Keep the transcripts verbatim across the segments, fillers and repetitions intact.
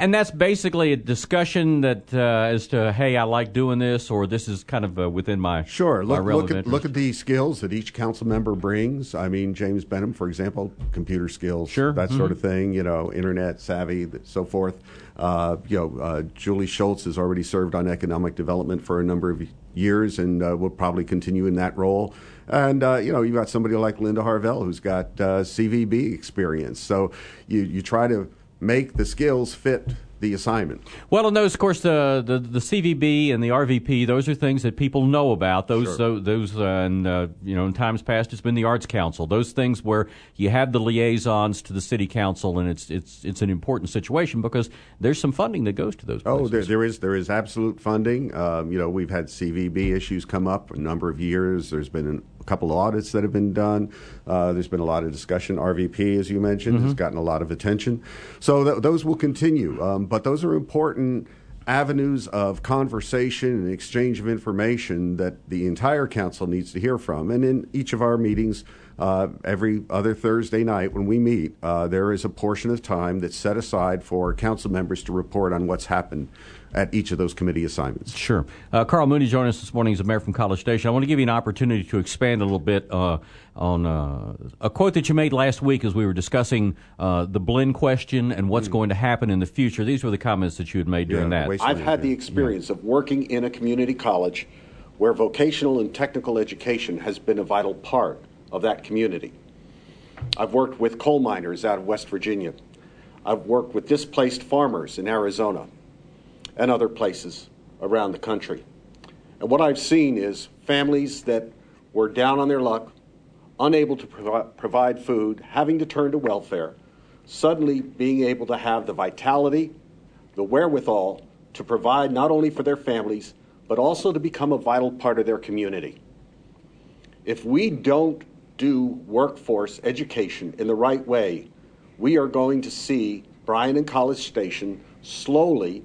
And that's basically a discussion that uh, as to, hey, I like doing this, or this is kind of uh, within my sure. My look, realm look of at interest. look at the skills that each council member brings. I mean, James Benham, for example, computer skills, sure. that mm-hmm. sort of thing. You know, internet savvy, so forth. Uh, you know, uh, Julie Schultz has already served on economic development for a number of years, and uh, will probably continue in that role. And, uh, you know, you've got somebody like Linda Harvell who's got uh, C V B experience. So you, you try to make the skills fit the assignment. Well, and those, of course, the, the the C V B and the R V P, those are things that people know about. Those, Sure. those, those uh, and, uh, you know, in times past, it's been the Arts Council. Those things where you have the liaisons to the city council, and it's it's it's an important situation because there's some funding that goes to those places. Oh, there, there is there is absolute funding. Um, you know, we've had C V B issues come up a number of years. There's been an, a couple of audits that have been done. Uh, there's been a lot of discussion. R V P, as you mentioned, mm-hmm. has gotten a lot of attention. So th- those will continue. Um, but those are important avenues of conversation and exchange of information that the entire council needs to hear from. And in each of our meetings, uh, every other Thursday night when we meet, uh, there is a portion of time that's set aside for council members to report on what's happened at each of those committee assignments. Sure. Uh, Carl Mooney joined us this morning as a mayor from College Station. I want to give you an opportunity to expand a little bit uh, on uh, a quote that you made last week as we were discussing uh, the blend question and what's mm. going to happen in the future. These were the comments that you had made during yeah, that. I've had the experience yeah. of working in a community college where vocational and technical education has been a vital part of that community. I've worked with coal miners out of West Virginia. I've worked with displaced farmers in Arizona and other places around the country. And what I've seen is families that were down on their luck, unable to provi- provide food, having to turn to welfare, suddenly being able to have the vitality, the wherewithal to provide not only for their families, but also to become a vital part of their community. If we don't do workforce education in the right way, we are going to see Bryan and College Station slowly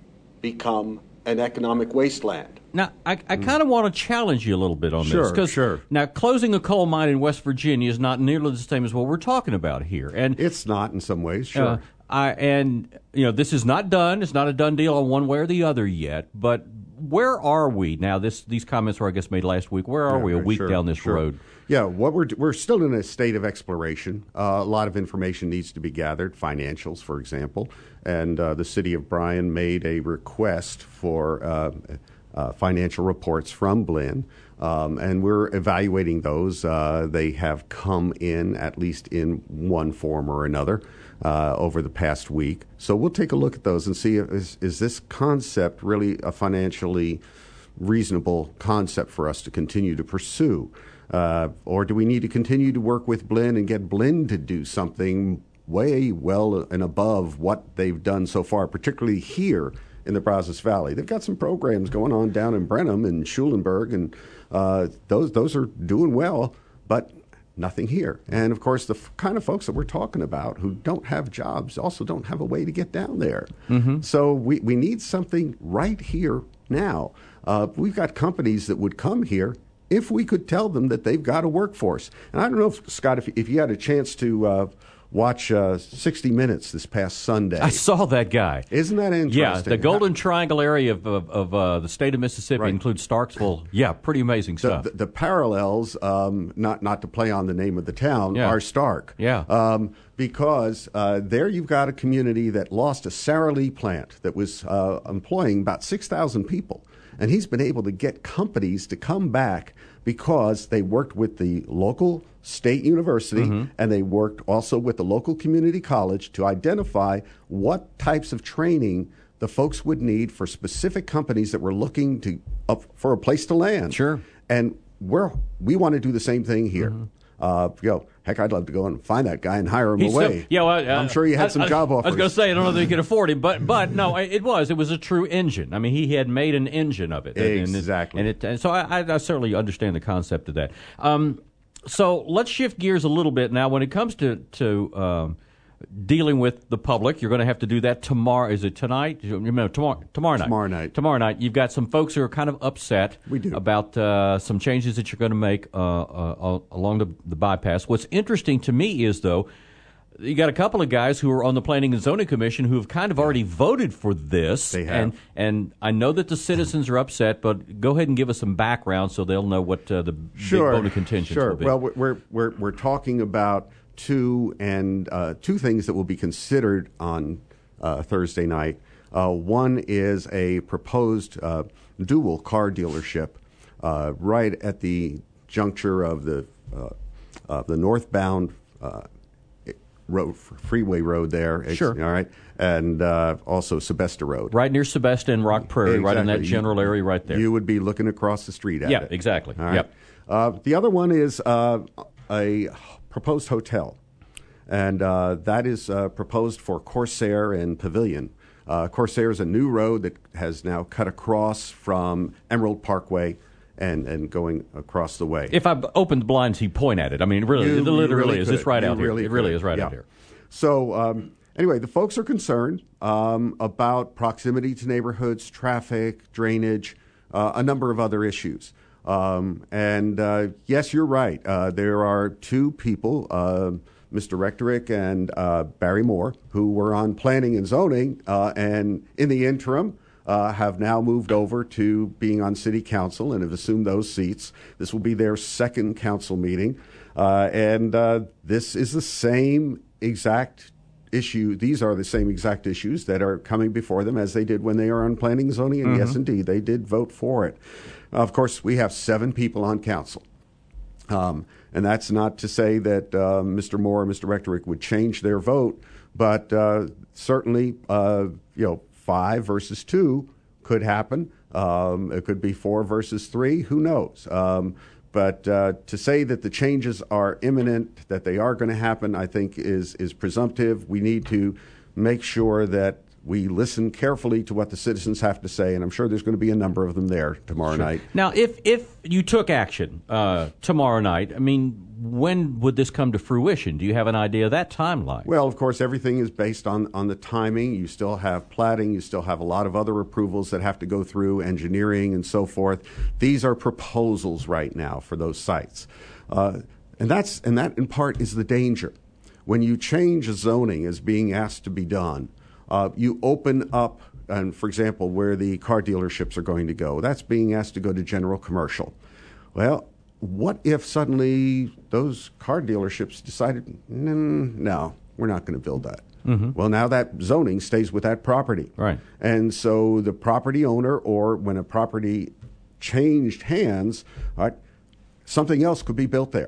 become an economic wasteland. Now, I, I kind of want to challenge you a little bit on sure, this. Because sure. Now, closing a coal mine in West Virginia is not nearly the same as what we're talking about here. And it's not in some ways, sure. Uh, I, and, you know, this is not done. It's not a done deal on one way or the other yet. But where are we now? This These comments were, I guess, made last week. Where are yeah, we a week sure, down this sure. road? Yeah, what we're we're still in a state of exploration. Uh, a lot of information needs to be gathered, financials, for example. And uh, the city of Bryan made a request for uh, uh, financial reports from Blinn, um, and we're evaluating those. Uh, they have come in, at least in one form or another, uh, over the past week. So we'll take a look at those and see if is, is this concept really a financially reasonable concept for us to continue to pursue. Uh, or do we need to continue to work with Blinn and get Blinn to do something way well and above what they've done so far, particularly here in the Brazos Valley? They've got some programs going on down in Brenham and Schulenburg, and uh, those those are doing well, but nothing here. And, of course, the f- kind of folks that we're talking about who don't have jobs also don't have a way to get down there. Mm-hmm. So we, we need something right here now. Uh, we've got companies that would come here if we could tell them that they've got a workforce. And I don't know, if, Scott, if, if you had a chance to uh, watch uh, sixty minutes this past Sunday. I saw that guy. Isn't that interesting? Yeah, the Golden Triangle area of, of, of uh, the state of Mississippi right. includes Starksville. Yeah, pretty amazing stuff. The, the, the parallels, um, not, not to play on the name of the town, yeah. are stark. Yeah. Um, because uh, there you've got a community that lost a Sara Lee plant that was uh, employing about six thousand people. And he's been able to get companies to come back because they worked with the local state university mm-hmm. and they worked also with the local community college to identify what types of training the folks would need for specific companies that were looking to uh, for a place to land. Sure. And we're, we want to do the same thing here. Mm-hmm. Uh, you know, heck, I'd love to go and find that guy and hire him He's away. So, yeah, well, uh, I'm sure you had I, some I, job offers. I was going to say, I don't know if they could afford him, but but no, it was. It was a true engine. I mean, he had made an engine of it. Exactly. And, it, and, it, and so I, I certainly understand the concept of that. Um, so let's shift gears a little bit now. When it comes to, to um, dealing with the public, you're going to have to do that tomorrow. Is it tonight? No, tomorrow, tomorrow night. Tomorrow night. Tomorrow night. You've got some folks who are kind of upset we do. about uh, some changes that you're going to make uh, uh, along the, the bypass. What's interesting to me is, though, you got a couple of guys who are on the Planning and Zoning Commission who have kind of already voted for this. They have. And, and I know that the citizens are upset, but go ahead and give us some background so they'll know what uh, the sure. big bone of contention sure. will be. Well, we're, we're, we're talking about two and uh, two things that will be considered on uh, Thursday night. Uh, one is a proposed uh, dual car dealership uh, right at the juncture of the uh, uh, the northbound uh, road, freeway road there. It's, sure. All right, and uh, also Sebesta Road. Right near Sebesta and Rock Prairie, exactly. right in that general area right there. You would be looking across the street at yeah, it. exactly. All right? Yep. Uh, the other one is uh, a proposed hotel, and uh, that is uh, proposed for Corsair and Pavilion. Uh, Corsair is a new road that has now cut across from Emerald Parkway and, and going across the way. If I open the blinds, he point at it. I mean, really, You- it literally you really is. could. It's right You out really here. It really could. is right Yeah. out here. So um, anyway, the folks are concerned um, about proximity to neighborhoods, traffic, drainage, uh, a number of other issues. Um, and uh, yes, you're right. Uh, there are two people, uh, Mister Rectorick and uh, Barry Moore, who were on planning and zoning, uh, and in the interim uh, have now moved over to being on city council and have assumed those seats. This will be their second council meeting, uh, and uh, this is the same exact issue. These are the same exact issues that are coming before them as they did when they are on planning and zoning, and mm-hmm. yes, indeed, they did vote for it. Of course, we have seven people on council. Um, and that's not to say that uh, Mister Moore or Mister Rectorick would change their vote, but uh, certainly, uh, you know, five versus two could happen. Um, it could be four versus three. Who knows? Um, but uh, to say that the changes are imminent, that they are going to happen, I think is is presumptive. We need to make sure that we listen carefully to what the citizens have to say, and I'm sure there's going to be a number of them there tomorrow Sure. night. Now, if if you took action uh, tomorrow night, I mean, when would this come to fruition? Do you have an idea of that timeline? Well, of course, everything is based on, on the timing. You still have platting. You still have a lot of other approvals that have to go through, engineering and so forth. These are proposals right now for those sites. Uh, and that's and that, in part, is the danger. When you change a zoning as being asked to be done, Uh, you open up, and for example, where the car dealerships are going to go. That's being asked to go to general commercial. Well, what if suddenly those car dealerships decided, mm, no, we're not going to build that? Mm-hmm. Well, now that zoning stays with that property. Right. And so the property owner, or when a property changed hands, all right, something else could be built there.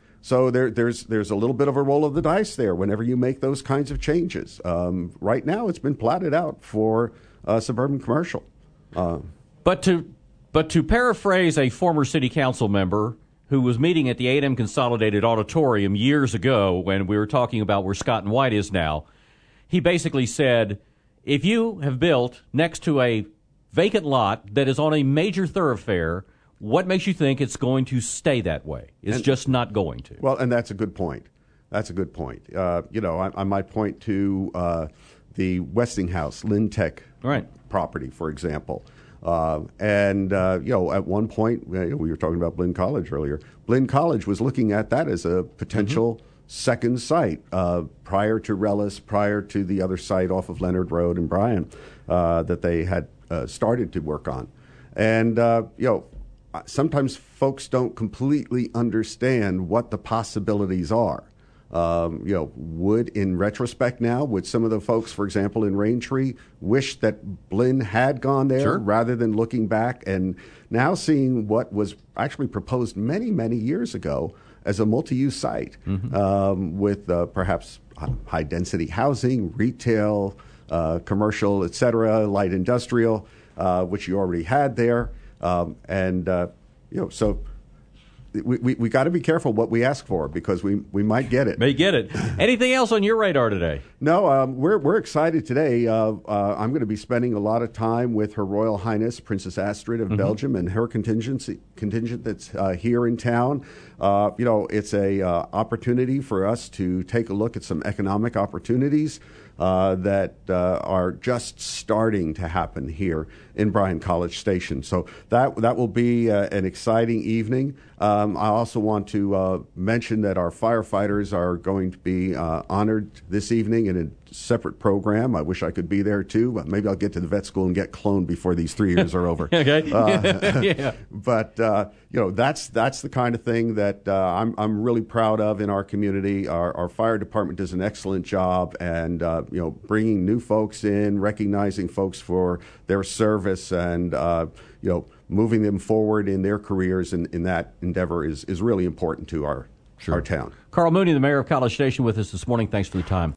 So there, there's there's a little bit of a roll of the dice there whenever you make those kinds of changes. Um, right now, it's been plotted out for uh, suburban commercial. Uh, but to but to paraphrase a former city council member who was meeting at the A and M Consolidated Auditorium years ago when we were talking about where Scott and White is now, he basically said, if you have built next to a vacant lot that is on a major thoroughfare, what makes you think it's going to stay that way? It's and, just not going to. Well, and that's a good point. That's a good point. Uh, you know, I, I might point to uh, the Westinghouse Lintech right. property, for example. Uh, and, uh, you know, at one point, you know, we were talking about Blinn College earlier. Blinn College was looking at that as a potential mm-hmm. second site uh, prior to Rellis, prior to the other site off of Leonard Road in Bryan uh, that they had uh, started to work on. And, uh, you know, sometimes folks don't completely understand what the possibilities are. Um, you know, would, in retrospect now, would some of the folks, for example, in Raintree, wish that Blinn had gone there sure. rather than looking back and now seeing what was actually proposed many, many years ago as a multi-use site mm-hmm. um, with uh, perhaps high-density housing, retail, uh, commercial, et cetera, light industrial, uh, which you already had there. Um, and, uh, you know, so we we, we got to be careful what we ask for because we, we might get it. May get it. Anything else on your radar today? No, um, we're we're excited today. Uh, uh, I'm going to be spending a lot of time with Her Royal Highness Princess Astrid of mm-hmm. Belgium and her contingency contingent that's uh, here in town. Uh, you know, it's a uh, opportunity for us to take a look at some economic opportunities uh, that uh, are just starting to happen here in Bryan College Station. So that that will be uh, an exciting evening. Um, I also want to uh, mention that our firefighters are going to be uh, honored this evening in a separate program. I wish I could be there too, but maybe I'll get to the vet school and get cloned before these three years are over. Okay. Uh, yeah. But uh, you know, that's that's the kind of thing that uh, I'm I'm really proud of in our community. Our, our fire department does an excellent job, and uh, you know, bringing new folks in, recognizing folks for their service, and uh, you know, moving them forward in their careers in, in that endeavor is is really important to our Sure. our town. Carl Mooney, the mayor of College Station, with us this morning. Thanks for the time.